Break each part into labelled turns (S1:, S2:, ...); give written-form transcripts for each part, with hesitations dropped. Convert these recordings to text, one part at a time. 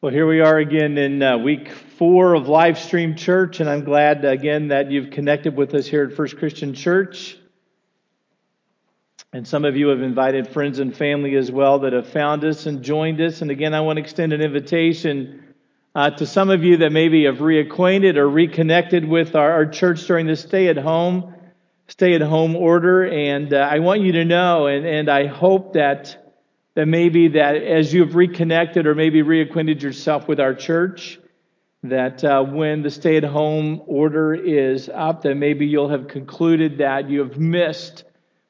S1: Well, here we are again in week 4 of Live Stream Church, and I'm glad again that you've connected with us here at First Christian Church. And some of you have invited friends and family as well that have found us and joined us. And again, I want to extend an invitation to some of you that maybe have reacquainted or reconnected with our church during the stay-at-home order. And I want you to know, and I hope that maybe that as you've reconnected or maybe reacquainted yourself with our church, that when the stay-at-home order is up, that maybe you'll have concluded that you have missed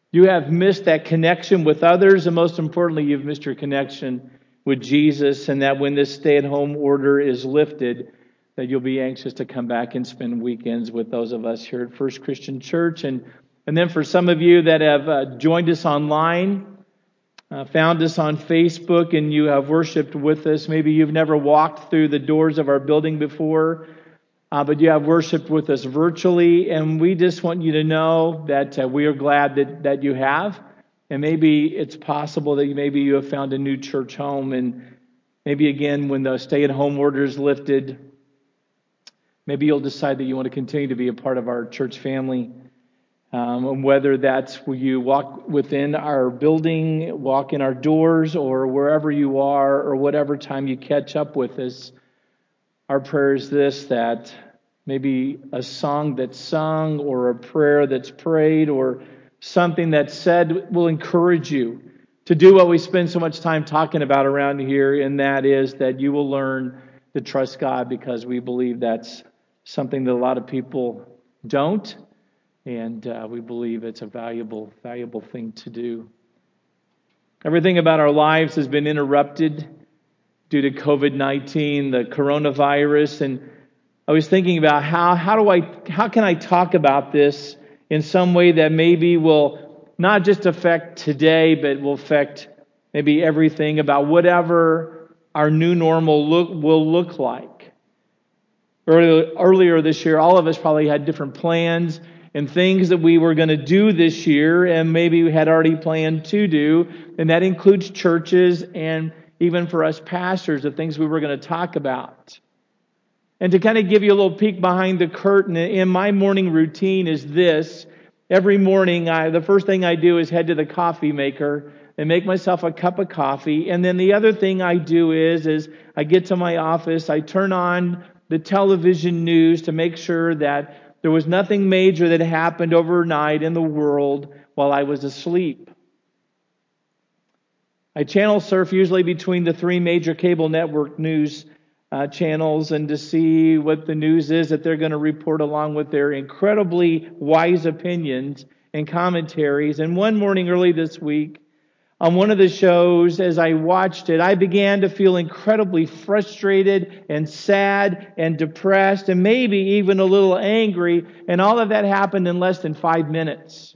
S1: that connection with others, and most importantly, you've missed your connection with Jesus, and that when this stay-at-home order is lifted, that you'll be anxious to come back and spend weekends with those of us here at First Christian Church. And then for some of you that have joined us online, found us on Facebook, and you have worshiped with us. Maybe you've never walked through the doors of our building before, but you have worshiped with us virtually, and we just want you to know that we are glad that you have. And maybe it's possible that maybe you have found a new church home, and maybe again when the stay-at-home order is lifted, maybe you'll decide that you want to continue to be a part of our church family. And whether that's where you walk within our building, walk in our doors, or wherever you are, or whatever time you catch up with us, our prayer is this, that maybe a song that's sung, or a prayer that's prayed, or something that's said will encourage you to do what we spend so much time talking about around here, and that is that you will learn to trust God, because we believe that's something that a lot of people don't. And we believe it's a valuable thing to do. Everything about our lives has been interrupted due to COVID-19, the coronavirus. And I was thinking about how can I talk about this in some way that maybe will not just affect today, but will affect maybe everything about whatever our new normal will look like. Earlier this year, all of us probably had different plans and things that we were going to do this year, and maybe we had already planned to do, and that includes churches and even for us pastors, the things we were going to talk about. And to kind of give you a little peek behind the curtain, in my morning routine is this. Every morning, the first thing I do is head to the coffee maker and make myself a cup of coffee, and then the other thing I do is I get to my office, I turn on the television news to make sure that there was nothing major that happened overnight in the world while I was asleep. I channel surf usually between the 3 major cable network news channels, and to see what the news is that they're going to report, along with their incredibly wise opinions and commentaries. And one morning early this week, on one of the shows, as I watched it, I began to feel incredibly frustrated and sad and depressed and maybe even a little angry, and all of that happened in less than 5 minutes.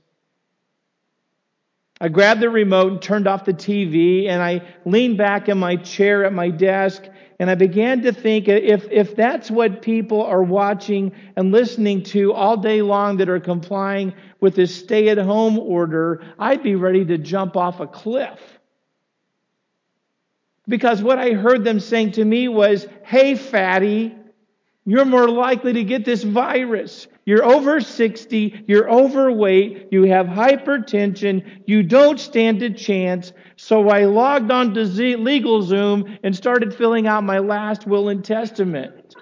S1: I grabbed the remote and turned off the TV, and I leaned back in my chair at my desk, and I began to think, if that's what people are watching and listening to all day long that are complying with this stay-at-home order, I'd be ready to jump off a cliff. Because what I heard them saying to me was, "Hey, fatty, you're more likely to get this virus. You're over 60, you're overweight, you have hypertension, you don't stand a chance." So I logged on to LegalZoom and started filling out my last will and testament.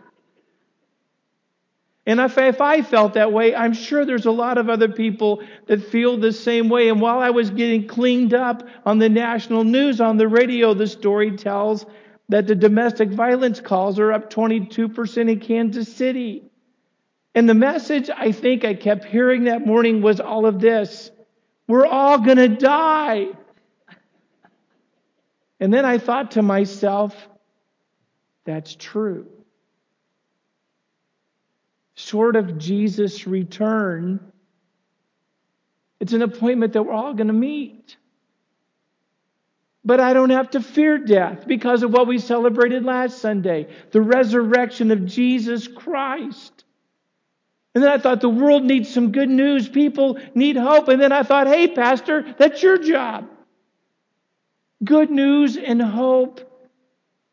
S1: And if I felt that way, I'm sure there's a lot of other people that feel the same way. And while I was getting cleaned up on the national news, on the radio, the story tells that the domestic violence calls are up 22% in Kansas City. And the message I think I kept hearing that morning was all of this: we're all going to die. And then I thought to myself, that's true. Short of Jesus' return, it's an appointment that we're all going to meet. But I don't have to fear death because of what we celebrated last Sunday, the resurrection of Jesus Christ. And then I thought, the world needs some good news. People need hope. And then I thought, hey, Pastor, that's your job. Good news and hope.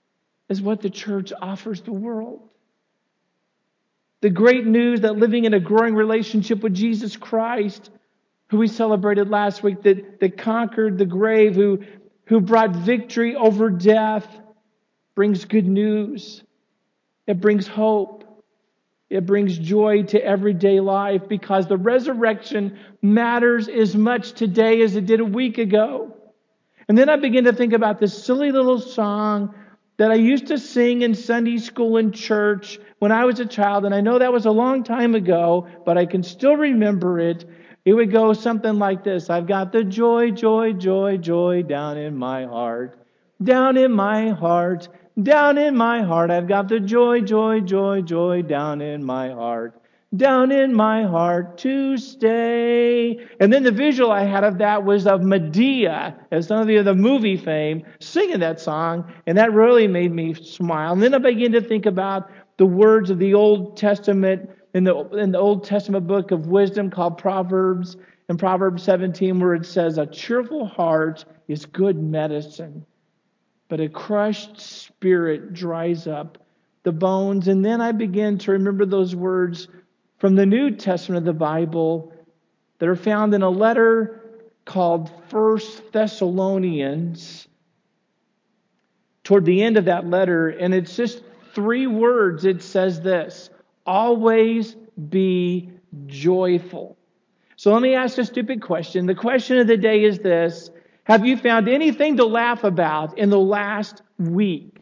S1: is what the church offers the world. The great news that living in a growing relationship with Jesus Christ, who we celebrated last week, that conquered the grave, who brought victory over death, brings good news. It brings hope. It brings joy to everyday life because the resurrection matters as much today as it did a week ago. And then I began to think about this silly little song that I used to sing in Sunday school and church when I was a child. And I know that was a long time ago, but I can still remember it. It would go something like this. I've got the joy, joy, joy, joy down in my heart. Down in my heart. Down in my heart. I've got the joy, joy, joy, joy down in my heart. Down in my heart to stay. And then the visual I had of that was of Medea, as some of you of the movie fame, singing that song. And that really made me smile. And then I began to think about the words of the Old Testament, in the Old Testament book of wisdom called Proverbs, in Proverbs 17, where it says, a cheerful heart is good medicine, but a crushed spirit dries up the bones. And then I began to remember those words from the New Testament of the Bible that are found in a letter called 1 Thessalonians, toward the end of that letter. And it's just 3 words. It says this: always be joyful. So let me ask a stupid question. The question of the day is this: have you found anything to laugh about in the last week?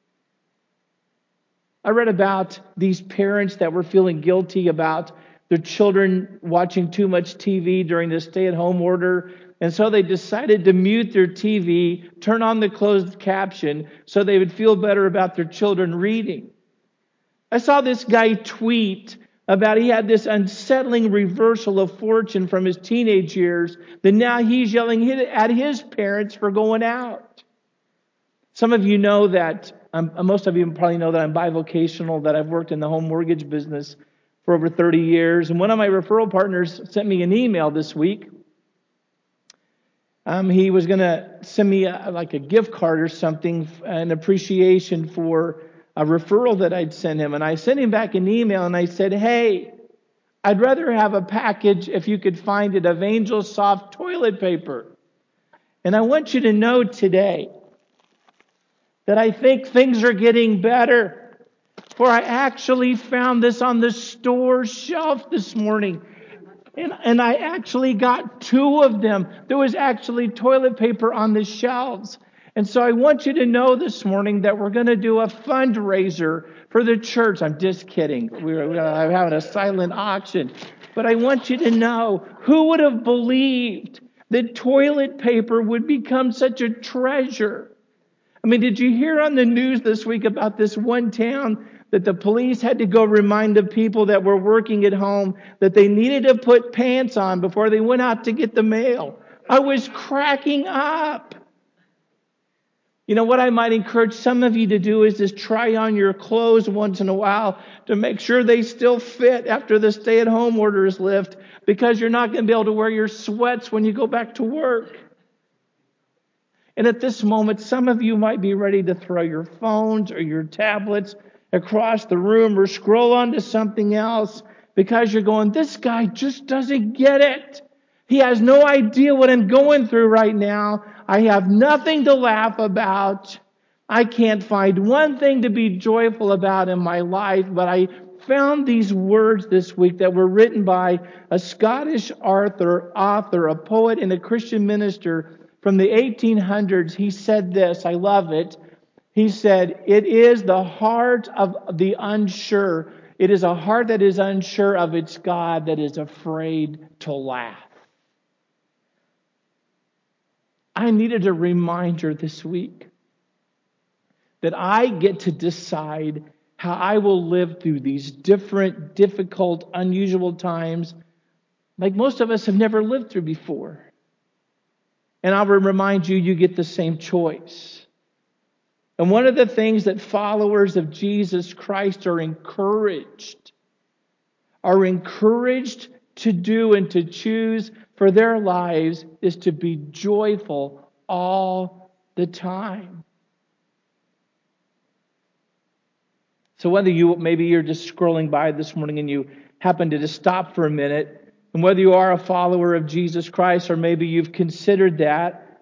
S1: I read about these parents that were feeling guilty about their children watching too much TV during the stay-at-home order. And so they decided to mute their TV, turn on the closed caption, so they would feel better about their children reading. I saw this guy tweet about he had this unsettling reversal of fortune from his teenage years, that now he's yelling at his parents for going out. Some of you know that, most of you probably know that I'm bivocational, that I've worked in the home mortgage business for over 30 years. And one of my referral partners sent me an email this week. He was going to send me a gift card or something, an appreciation for a referral that I'd sent him. And I sent him back an email and I said, hey, I'd rather have a package, if you could find it, of Angel Soft toilet paper. And I want you to know today that I think things are getting better. For I actually found this on the store shelf this morning. And I actually got 2 of them. There was actually toilet paper on the shelves. And so I want you to know this morning that we're going to do a fundraiser for the church. I'm just kidding. We're having a silent auction. But I want you to know, who would have believed that toilet paper would become such a treasure? I mean, did you hear on the news this week about this one town that the police had to go remind the people that were working at home that they needed to put pants on before they went out to get the mail? I was cracking up. You know, what I might encourage some of you to do is just try on your clothes once in a while to make sure they still fit after the stay-at-home orders lift, because you're not going to be able to wear your sweats when you go back to work. And at this moment, some of you might be ready to throw your phones or your tablets across the room or scroll onto something else because you're going, this guy just doesn't get it. He has no idea what I'm going through right now. I have nothing to laugh about. I can't find one thing to be joyful about in my life. But I found these words this week that were written by a Scottish author, a poet, and a Christian minister from the 1800s. He said this, I love it. He said, it is the heart of the unsure. It is a heart that is unsure of its God that is afraid to laugh. I needed a reminder this week that I get to decide how I will live through these different, difficult, unusual times like most of us have never lived through before. And I will remind you, you get the same choice. And one of the things that followers of Jesus Christ are encouraged to do and to choose for their lives is to be joyful all the time. So whether maybe you're just scrolling by this morning and you happen to just stop for a minute, and whether you are a follower of Jesus Christ or maybe you've considered that,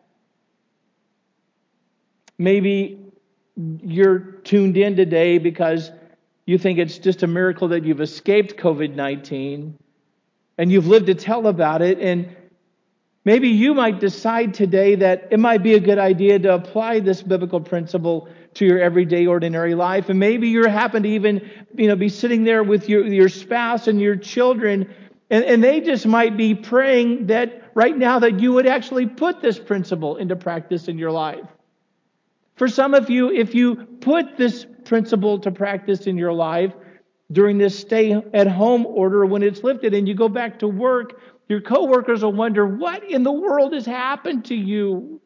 S1: maybe you're tuned in today because you think it's just a miracle that you've escaped COVID-19 and you've lived to tell about it, and maybe you might decide today that it might be a good idea to apply this biblical principle to your everyday, ordinary life. And maybe you happen to even, be sitting there with your spouse and your children, and they just might be praying that right now that you would actually put this principle into practice in your life. For some of you, if you put this principle to practice in your life during this stay-at-home order, when it's lifted and you go back to work, your coworkers will wonder, what in the world has happened to you?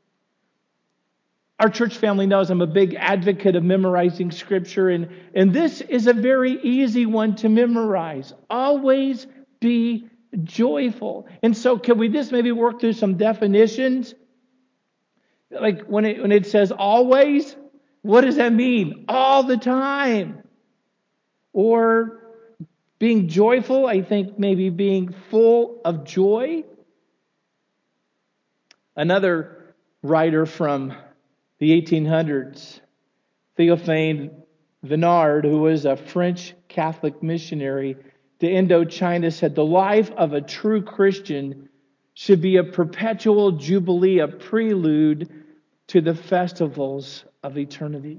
S1: Our church family knows I'm a big advocate of memorizing Scripture, and this is a very easy one to memorize. Always be joyful. And so can we just maybe work through some definitions? Like when it says always, what does that mean? All the time. Or being joyful, I think maybe being full of joy. Another writer from the 1800s, Théophane Vénard, who was a French Catholic missionary to Indochina, said the life of a true Christian should be a perpetual jubilee, a prelude to the festivals of eternity.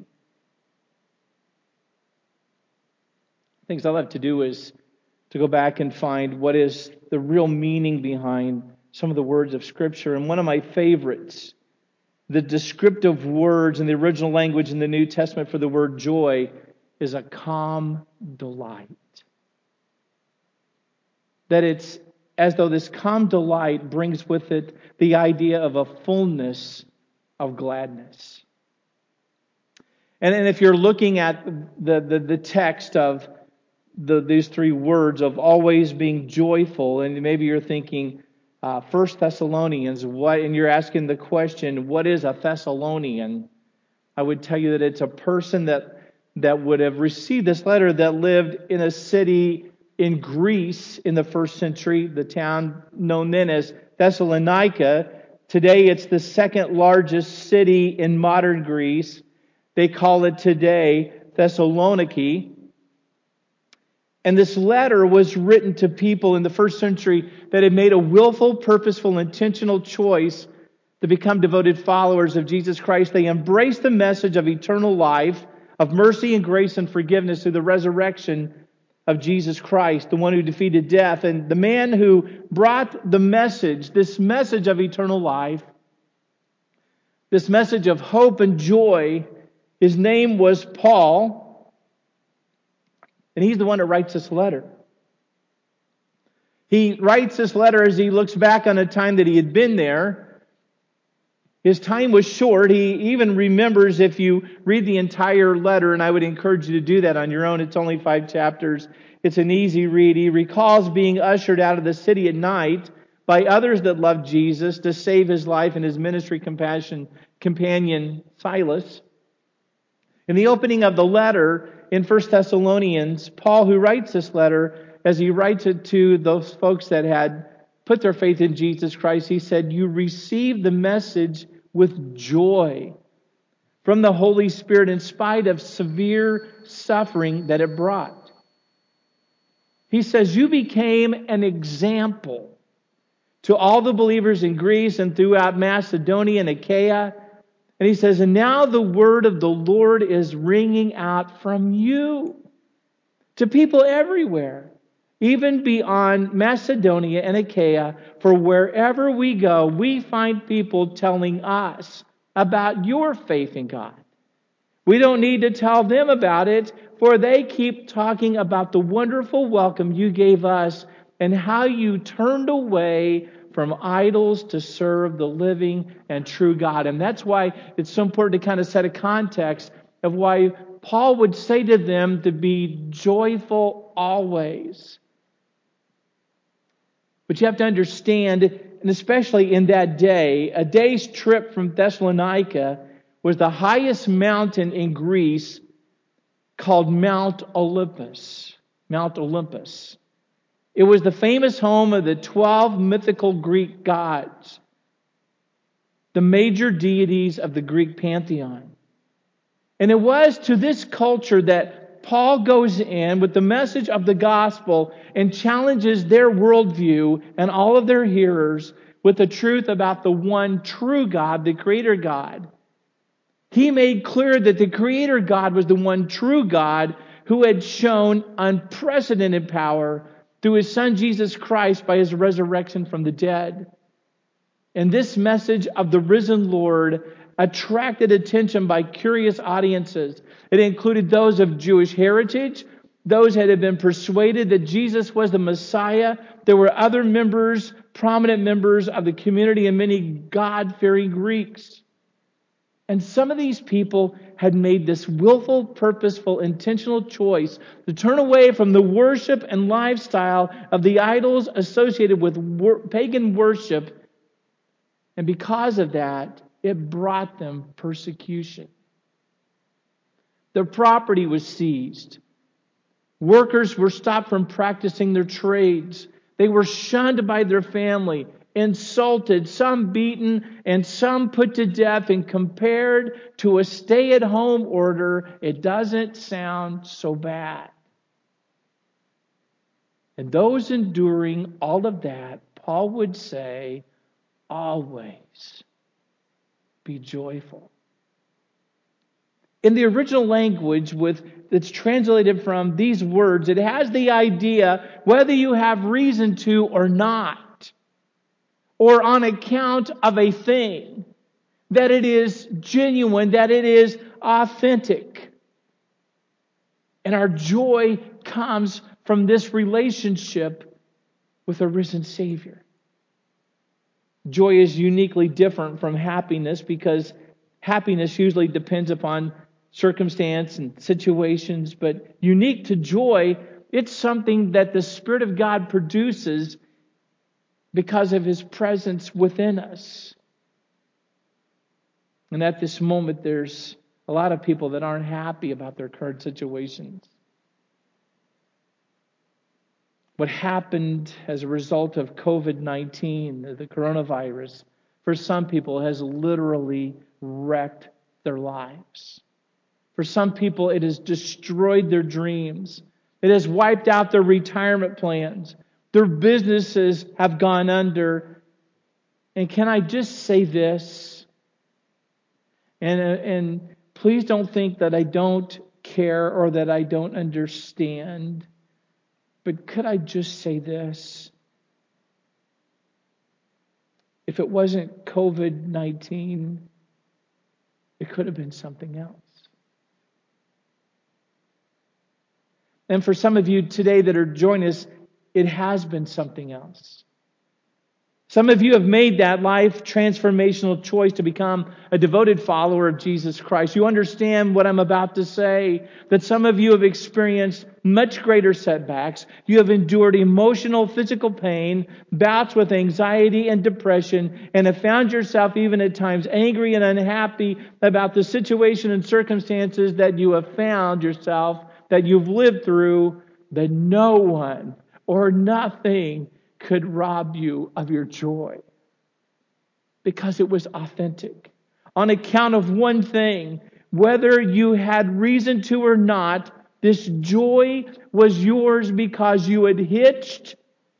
S1: Things I love to do is to go back and find what is the real meaning behind some of the words of Scripture. And one of my favorites, the descriptive words in the original language in the New Testament for the word joy, is a calm delight. That it's as though this calm delight brings with it the idea of a fullness of gladness. And if you're looking at the text of these three words of always being joyful, and maybe you're thinking, 1 Thessalonians, what? And you're asking the question, what is a Thessalonian? I would tell you that it's a person that would have received this letter that lived in a city in Greece in the first century, the town known then as Thessalonica. Today it's the second largest city in modern Greece. They call it today Thessaloniki. And this letter was written to people in the first century that had made a willful, purposeful, intentional choice to become devoted followers of Jesus Christ. They embraced the message of eternal life, of mercy and grace and forgiveness through the resurrection of Jesus Christ, the one who defeated death. And the man who brought the message, this message of eternal life, this message of hope and joy, his name was Paul. And he's the one that writes this letter. He writes this letter as he looks back on a time that he had been there. His time was short. He even remembers, if you read the entire letter, and I would encourage you to do that on your own. It's only 5 chapters. It's an easy read. He recalls being ushered out of the city at night by others that loved Jesus to save his life and his ministry companion Silas. In the opening of the letter in 1 Thessalonians, Paul, who writes this letter, as he writes it to those folks that had put their faith in Jesus Christ, he said, "You received the message with joy from the Holy Spirit in spite of severe suffering that it brought." He says, "You became an example to all the believers in Greece and throughout Macedonia and Achaia." And he says, "And now the word of the Lord is ringing out from you to people everywhere, even beyond Macedonia and Achaia. For wherever we go, we find people telling us about your faith in God. We don't need to tell them about it, for they keep talking about the wonderful welcome you gave us and how you turned away from idols to serve the living and true God." And that's why it's so important to kind of set a context of why Paul would say to them to be joyful always. But you have to understand, and especially in that day, a day's trip from Thessalonica was the highest mountain in Greece, called Mount Olympus. Mount Olympus. It was the famous home of the 12 mythical Greek gods, the major deities of the Greek pantheon. And it was to this culture that Paul goes in with the message of the gospel and challenges their worldview and all of their hearers with the truth about the one true God, the Creator God. He made clear that the Creator God was the one true God who had shown unprecedented power through His Son Jesus Christ by His resurrection from the dead. And this message of the risen Lord attracted attention by curious audiences. It included those of Jewish heritage, those that had been persuaded that Jesus was the Messiah. There were other members, prominent members of the community, and many God-fearing Greeks. And some of these people had made this willful, purposeful, intentional choice to turn away from the worship and lifestyle of the idols associated with pagan worship. And because of that, it brought them persecution. Their property was seized. Workers were stopped from practicing their trades. They were shunned by their family, insulted, some beaten, and some put to death. And compared to a stay-at-home order, it doesn't sound so bad. And those enduring all of that, Paul would say, always be joyful. In the original language that's translated from these words, it has the idea whether you have reason to or not, or on account of a thing, that it is genuine, that it is authentic. And our joy comes from this relationship with a risen Savior. Joy is uniquely different from happiness because happiness usually depends upon circumstance and situations, but unique to joy, it's something that the Spirit of God produces because of His presence within us. And at this moment, there's a lot of people that aren't happy about their current situations. What happened as a result of COVID-19, the coronavirus, for some people has literally wrecked their lives. For some people, it has destroyed their dreams. It has wiped out their retirement plans. Their businesses have gone under. And can I just say this? And please don't think that I don't care or that I don't understand. But could I just say this? If it wasn't COVID-19, it could have been something else. And for some of you today that are joining us, it has been something else. Some of you have made that life transformational choice to become a devoted follower of Jesus Christ. You understand what I'm about to say, that some of you have experienced much greater setbacks. You have endured emotional, physical pain, bouts with anxiety and depression, and have found yourself even at times angry and unhappy about the situation and circumstances that you have found yourself, that you've lived through, that no one or nothing could rob you of your joy. Because it was authentic. On account of one thing, whether you had reason to or not, this joy was yours because you had hitched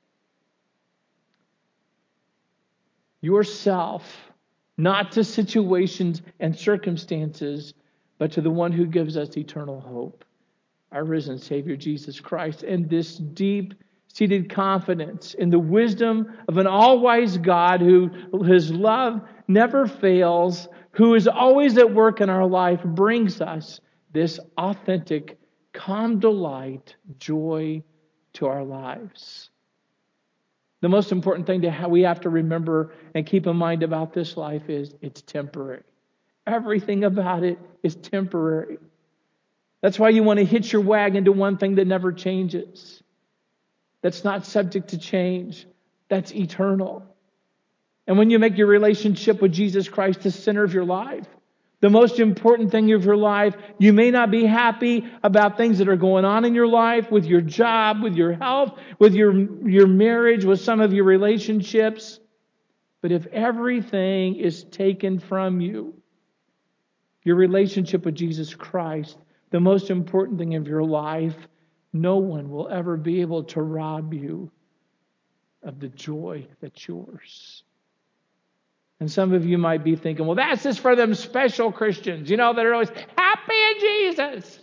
S1: yourself not to situations and circumstances, but to the one who gives us eternal hope, our risen Savior, Jesus Christ. And this deep-seated confidence in the wisdom of an all-wise God who His love never fails, who is always at work in our life, brings us this authentic, calm delight, joy to our lives. The most important thing we have to remember and keep in mind about this life is it's temporary. Everything about it is temporary. That's why you want to hitch your wagon to one thing that never changes. That's not subject to change. That's eternal. And when you make your relationship with Jesus Christ the center of your life, The most important thing of your life. You may not be happy about things that are going on in your life, with your job, with your health, with your marriage, with some of your relationships. But if everything is taken from you, your relationship with Jesus Christ, the most important thing of your life, no one will ever be able to rob you of the joy that's yours. And some of you might be thinking, well, that's just for them special Christians, that are always happy in Jesus.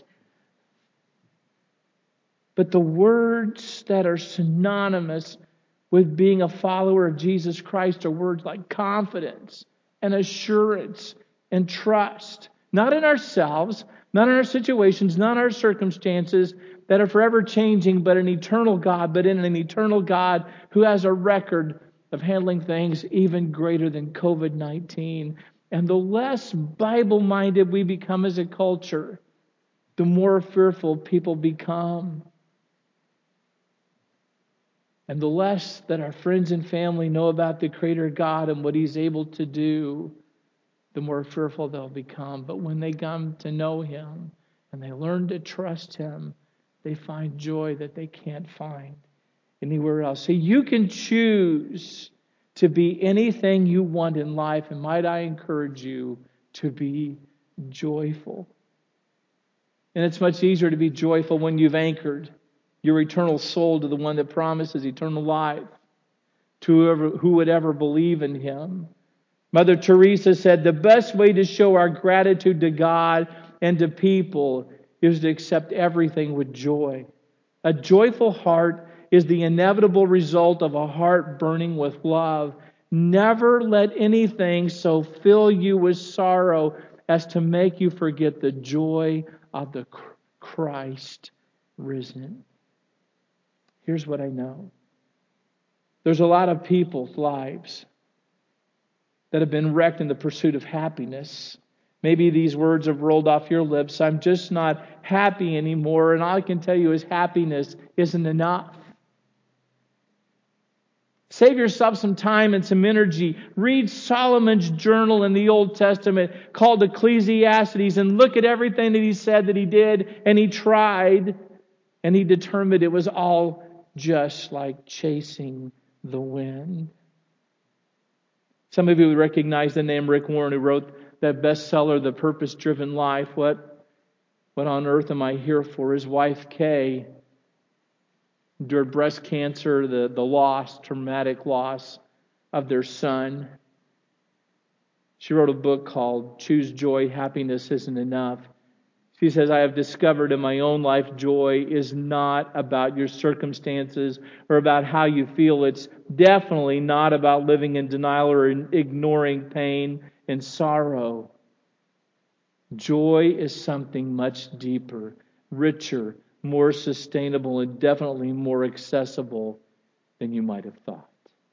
S1: But the words that are synonymous with being a follower of Jesus Christ are words like confidence and assurance and trust. Not in ourselves, not in our situations, not in our circumstances that are forever changing, but an eternal God, but in an eternal God who has a record of handling things even greater than COVID-19. And the less Bible-minded we become as a culture, the more fearful people become. And the less that our friends and family know about the Creator God and what He's able to do, the more fearful they'll become. But when they come to know Him and they learn to trust Him, they find joy that they can't find anywhere else. So you can choose to be anything you want in life, and might I encourage you to be joyful. And it's much easier to be joyful when you've anchored your eternal soul to the one that promises eternal life, to who would ever believe in Him. Mother Teresa said, the best way to show our gratitude to God and to people is to accept everything with joy. A joyful heart is the inevitable result of a heart burning with love. Never let anything so fill you with sorrow as to make you forget the joy of the Christ risen. Here's what I know. There's a lot of people's lives that have been wrecked in the pursuit of happiness. Maybe these words have rolled off your lips. I'm just not happy anymore. And all I can tell you is happiness isn't enough. Save yourself some time and some energy. Read Solomon's journal in the Old Testament called Ecclesiastes and look at everything that he said that he did and he tried and he determined it was all just like chasing the wind. Some of you would recognize the name Rick Warren, who wrote that bestseller, The Purpose-Driven Life. What on earth am I here for? His wife, Kay, endured breast cancer, the traumatic loss of their son. She wrote a book called Choose Joy, Happiness Isn't Enough. She says, I have discovered in my own life joy is not about your circumstances or about how you feel. It's definitely not about living in denial or ignoring pain and sorrow. Joy is something much deeper, richer, more sustainable, and definitely more accessible than you might have thought.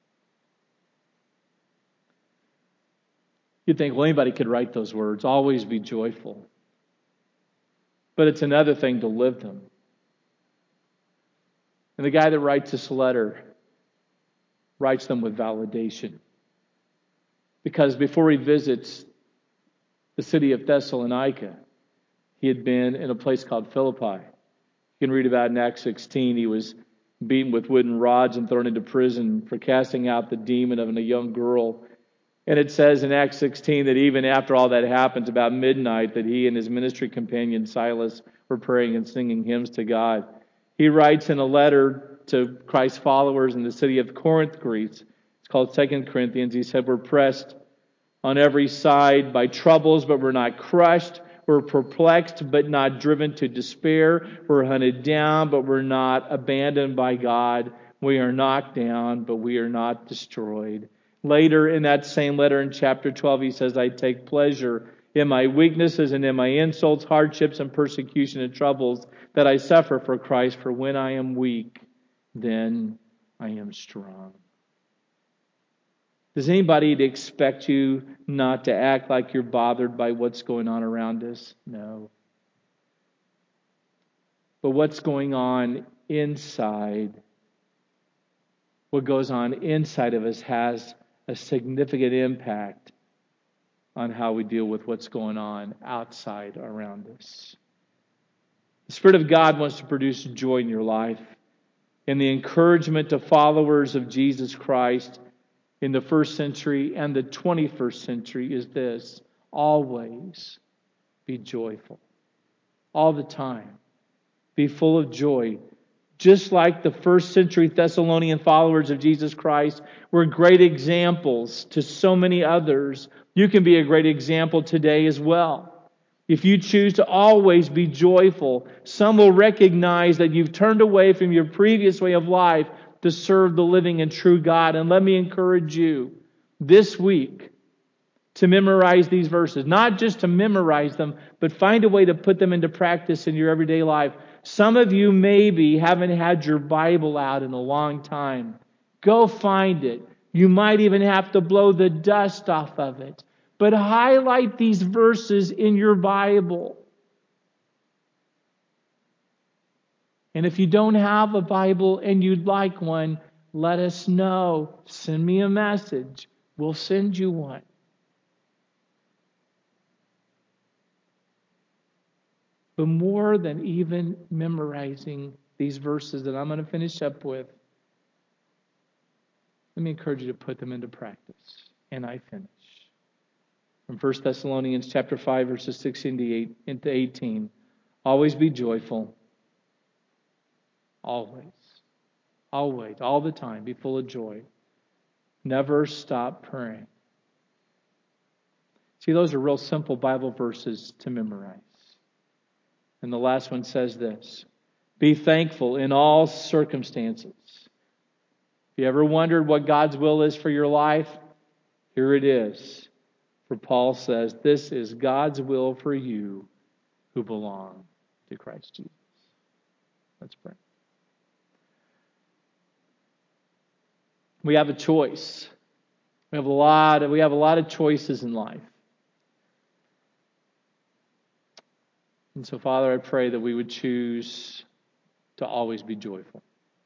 S1: You'd think, well, anybody could write those words, always be joyful. But it's another thing to live them. And the guy that writes this letter writes them with validation. Because before he visits the city of Thessalonica, he had been in a place called Philippi. You can read about in Acts 16, he was beaten with wooden rods and thrown into prison for casting out the demon of a young girl. And it says in Acts 16 that even after all that happens, about midnight, that he and his ministry companion Silas were praying and singing hymns to God. He writes in a letter to Christ's followers in the city of Corinth, Greece. It's called 2 Corinthians. He said, we're pressed on every side by troubles, but we're not crushed. We're perplexed, but not driven to despair. We're hunted down, but we're not abandoned by God. We are knocked down, but we are not destroyed. Later in that same letter in chapter 12, he says, I take pleasure in my weaknesses and in my insults, hardships, and persecution and troubles that I suffer for Christ. For when I am weak, then I am strong. Does anybody expect you not to act like you're bothered by what's going on around us? No. But what's going on inside, what goes on inside of us has a significant impact on how we deal with what's going on outside around us. The Spirit of God wants to produce joy in your life. And the encouragement to followers of Jesus Christ in the first century and the 21st century is this: always be joyful. All the time. Be full of joy. Just like the first century Thessalonian followers of Jesus Christ were great examples to so many others, you can be a great example today as well. If you choose to always be joyful, some will recognize that you've turned away from your previous way of life to serve the living and true God. And let me encourage you this week to memorize these verses. Not just to memorize them, but find a way to put them into practice in your everyday life. Some of you maybe haven't had your Bible out in a long time. Go find it. You might even have to blow the dust off of it. But highlight these verses in your Bible. And if you don't have a Bible and you'd like one, let us know. Send me a message. We'll send you one. But more than even memorizing these verses that I'm going to finish up with, let me encourage you to put them into practice. And I finish. From 1 Thessalonians chapter 5, verses 16 to 18. Always be joyful. Always. Always. All the time. Be full of joy. Never stop praying. See, those are real simple Bible verses to memorize. And the last one says this: be thankful in all circumstances. If you ever wondered what God's will is for your life, here it is. For Paul says, this is God's will for you who belong to Christ Jesus. Let's pray. We have a choice. We have a lot of choices in life. And so, Father, I pray that we would choose to always be joyful.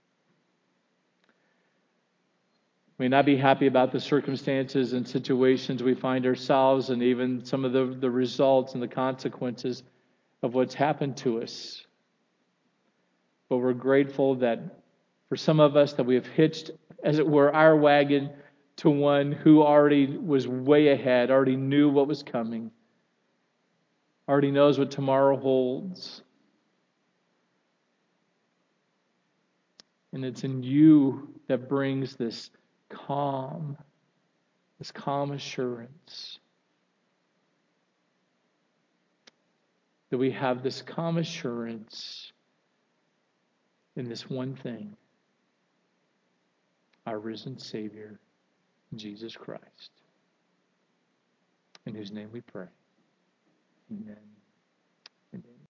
S1: We may not be happy about the circumstances and situations we find ourselves and even some of the results and the consequences of what's happened to us. But we're grateful that for some of us that we have hitched, as it were, our wagon to one who already was way ahead, already knew what was coming, already knows what tomorrow holds. And it's in you that brings this calm assurance. That we have this calm assurance in this one thing: our risen Savior, Jesus Christ, in whose name we pray. Amen.